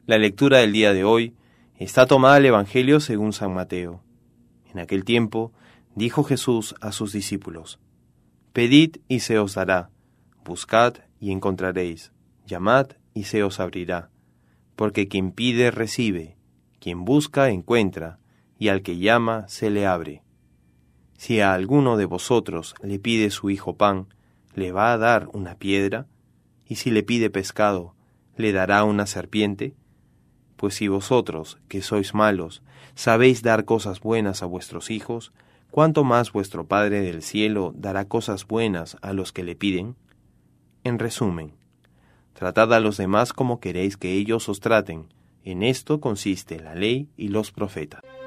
La lectura del día de hoy está tomada del Evangelio según San Mateo. En aquel tiempo dijo Jesús a sus discípulos: Pedid y se os dará, buscad y encontraréis, llamad y se os abrirá. Porque quien pide recibe, quien busca encuentra, y al que llama se le abre. Si a alguno de vosotros le pide su hijo pan, ¿le va a dar una piedra? Y si le pide pescado, ¿le dará una serpiente? Pues si vosotros, que sois malos, sabéis dar cosas buenas a vuestros hijos, ¿cuánto más vuestro Padre del cielo dará cosas buenas a los que le piden? En resumen, tratad a los demás como queréis que ellos os traten. En esto consiste la ley y los profetas.